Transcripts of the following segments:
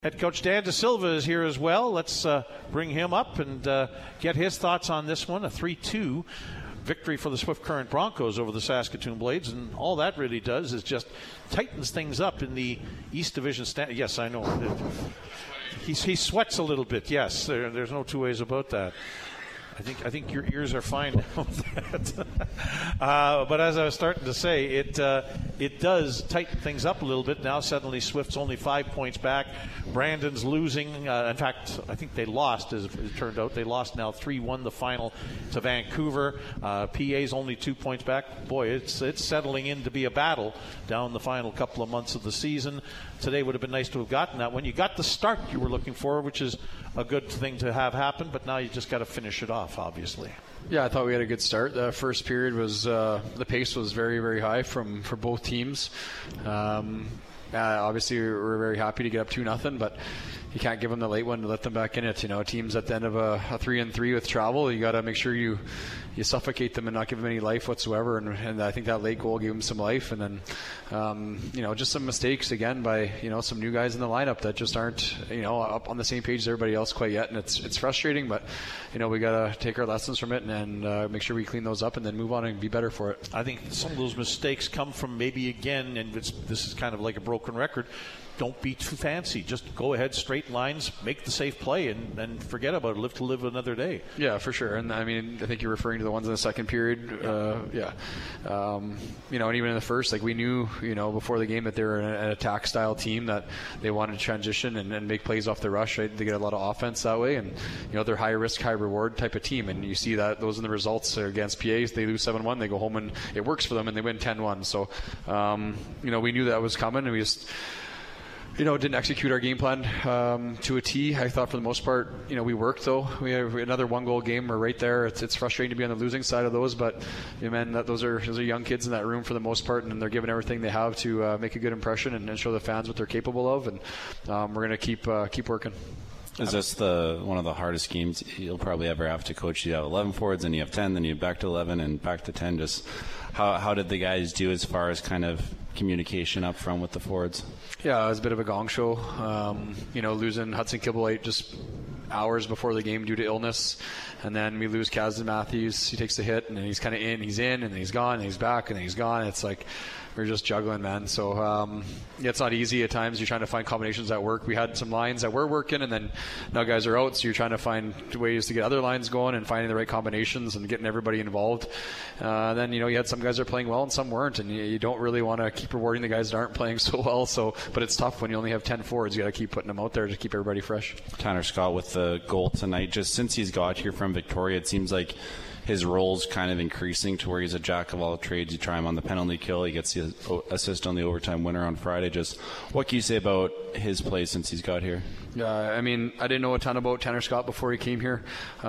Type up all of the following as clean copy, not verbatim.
Head coach Dan De Silva is here as well. Let's bring him up and get his thoughts on this one. A 3-2 victory for the Swift Current Broncos over the Saskatoon Blades, and all that really does is just tightens things up in the East Division Yes, I know. He sweats a little bit, yes. There's no two ways about that. I think your ears are fine now with that. But as I was starting to say, it does tighten things up a little bit. Now suddenly Swift's only 5 points back. Brandon's losing. In fact, I think they lost, as it turned out. They lost now 3-1 the final to Vancouver. PA's only 2 points back. Boy, it's settling in to be a battle down the final couple of months of the season. Today would have been nice to have gotten that when you got the start you were looking for, which is a good thing to have happen, but now you just got to finish it off, obviously. Yeah, I thought we had a good start. The first period was the pace was very, very high for both teams. Obviously, we're very happy to get up 2-0, but you can't give them the late one to let them back in it. You know, teams at the end of a 3-3 with travel, you got to make sure you suffocate them and not give them any life whatsoever. And I think that late goal gave them some life. And then, just some mistakes again by, some new guys in the lineup that just aren't, up on the same page as everybody else quite yet. And it's frustrating, but, we got to take our lessons from it and make sure we clean those up and then move on and be better for it. I think some of those mistakes come from maybe, again, and this is kind of like a broken record, don't be too fancy. Just go ahead, straight lines, make the safe play, and forget about it. Live to live another day. Yeah, for sure. And I mean, I think you're referring to the ones in the second period. Yeah. And even in the first, we knew, before the game that they were an attack style team that they wanted to transition and make plays off the rush. Right? They get a lot of offense that way, and they're high risk, high reward type of team. And you see that those in the results against PA. They lose 7-1, they go home and it works for them, and they win 10-1. So, we knew that was coming, and we just didn't execute our game plan to a T. I thought for the most part, we worked though. We have another 1-goal game. We're right there. It's frustrating to be on the losing side of those, but those are young kids in that room for the most part, and they're giving everything they have to make a good impression and show the fans what they're capable of. And we're going to keep working. Is this one of the hardest games you'll probably ever have to coach? You have 11 forwards, and you have 10, then you back to 11 and back to 10. Just how did the guys do as far as kind of communication up front with the forwards? Yeah, it was a bit of a gong show. Losing Hudson Kibblewhite just hours before the game due to illness, and then we lose Kazdan Matthews. He takes the hit, and then he's kind of he's in, and then he's gone, and he's back, and then he's gone. It's like we're just juggling, man. So it's not easy at times. You're trying to find combinations that work. We had some lines that were working, and then now guys are out, so you're trying to find ways to get other lines going and finding the right combinations and getting everybody involved. Then you had some guys that are playing well and some weren't, and you don't really want to keep rewarding the guys that aren't playing so well. So, but it's tough when you only have 10 forwards. You got to keep putting them out there to keep everybody fresh. Tanner Scott with the goal tonight. Just since he's got here from Victoria, it seems like his role's kind of increasing to where he's a jack of all trades. You try him on the penalty kill. He gets the assist on the overtime winner on Friday. Just what can you say about his play since he's got here? Yeah, I didn't know a ton about Tanner Scott before he came here.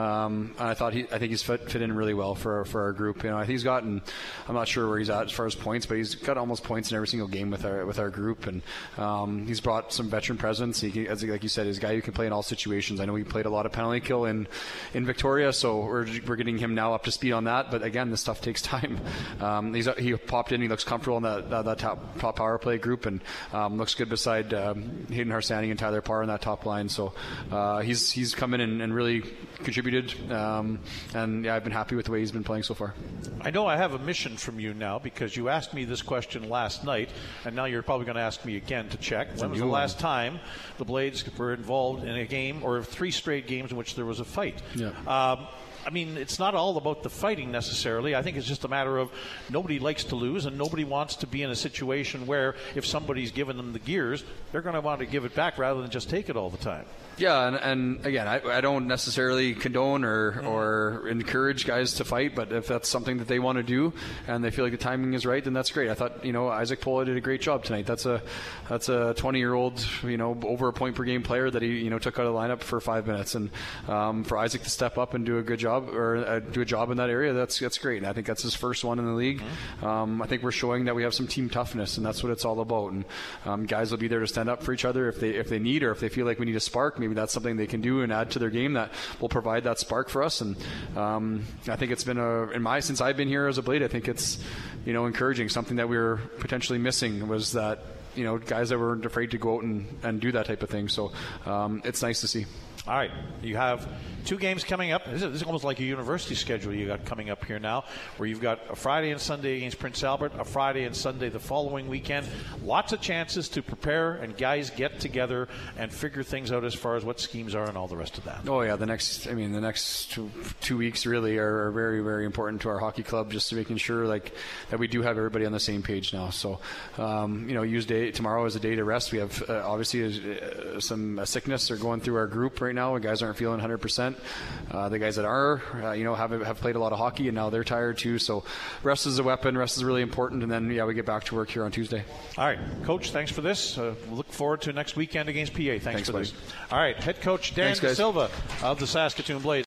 I think he's fit in really well for our group. I think he's gotten, I'm not sure where he's at as far as points, but he's got almost points in every single game with our group, and he's brought some veteran presence. Like you said, he's a guy who can play in all situations. I know he played a lot of penalty kill in Victoria, so we're getting him now up to speed on that. But again, this stuff takes time. He popped in. He looks comfortable in that top power play group, and looks good beside Hayden Harsani and Tyler Parr in that top line. So he's come in and really contributed, and yeah, I've been happy with the way he's been playing so far. I know I have a mission from you now, because you asked me this question last night, and now you're probably going to ask me again to check. When was the last time the Blades were involved in a game, or 3 straight games in which there was a fight? Yeah. It's not all about the fighting necessarily. I think it's just a matter of nobody likes to lose, and nobody wants to be in a situation where if somebody's giving them the gears, they're going to want to give it back rather than just take it all the time. Yeah, and again, I don't necessarily condone or encourage guys to fight, but if that's something that they want to do and they feel like the timing is right, then that's great. I thought, Isaac Pola did a great job tonight. That's a 20-year-old, over a point per game player that he, took out of the lineup for 5 minutes, and for Isaac to step up and do a good job or do a job in that area, that's great. And I think that's his first one in the league. I think we're showing that we have some team toughness, and that's what it's all about. And guys will be there to stand up for each other if they need, or if they feel like we need a spark. Maybe that's something they can do and add to their game that will provide that spark for us. And I think it's been since I've been here as a Blade, I think it's encouraging. Something that we were potentially missing was that guys that weren't afraid to go out and do that type of thing. So it's nice to see. All right, you have 2 games coming up. This is almost like a university schedule you got coming up here now, where you've got a Friday and Sunday against Prince Albert, a Friday and Sunday the following weekend. Lots of chances to prepare and guys get together and figure things out as far as what schemes are and all the rest of that. Oh yeah, the next 2 weeks really are very, very important to our hockey club, just to making sure that we do have everybody on the same page now. So use tomorrow as a day to rest. We have obviously some sickness are going through our group right now. The guys aren't feeling 100%. The guys that are, have played a lot of hockey, and now they're tired too. So rest is a weapon. Rest is really important. And then, we get back to work here on Tuesday. All right, Coach, thanks for this. We'll look forward to next weekend against PA. Thanks for buddy. this. All right, head coach Dan De Silva of the Saskatoon Blades.